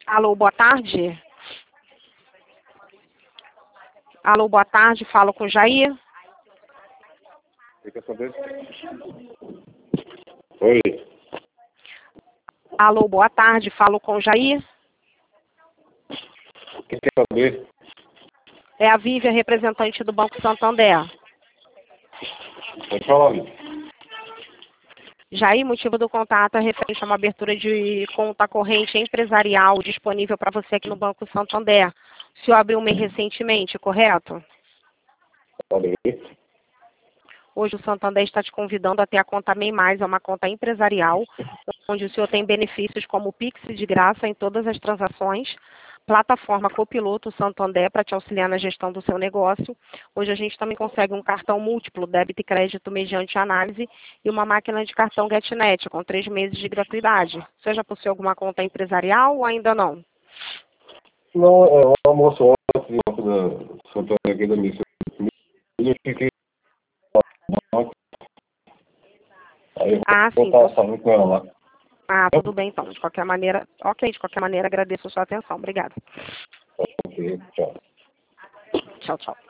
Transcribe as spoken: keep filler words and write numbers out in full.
Alô, boa tarde. Alô, boa tarde, falo com o Jair. Você quer saber? Oi. Alô, boa tarde, falo com o Jair. Quem quer saber? É a Vívia, representante do Banco Santander. Pode falar, amigo. Jair, motivo do contato é referente a uma abertura de conta corrente empresarial disponível para você aqui no Banco Santander. O senhor abriu uma recentemente, correto? Pode ir. Hoje o Santander está te convidando a ter a conta MEI Mais, é uma conta empresarial, onde o senhor tem benefícios como o Pix de graça em todas as transações, plataforma Copiloto Santander para te auxiliar na gestão do seu negócio. Hoje a gente também consegue um cartão múltiplo, débito e crédito mediante análise, e uma máquina de cartão GetNet com três meses de gratuidade. Você já possui alguma conta empresarial ou ainda não? Não, é o almoço ontem, ontem da Santander aqui da missa. Eu fiquei... Aí eu Ah, vou sim. estar Então... falando com ela lá. Ah, tudo bem então. De qualquer maneira, ok, de qualquer maneira agradeço a sua atenção. Obrigada. Ok, tchau. Tchau, tchau.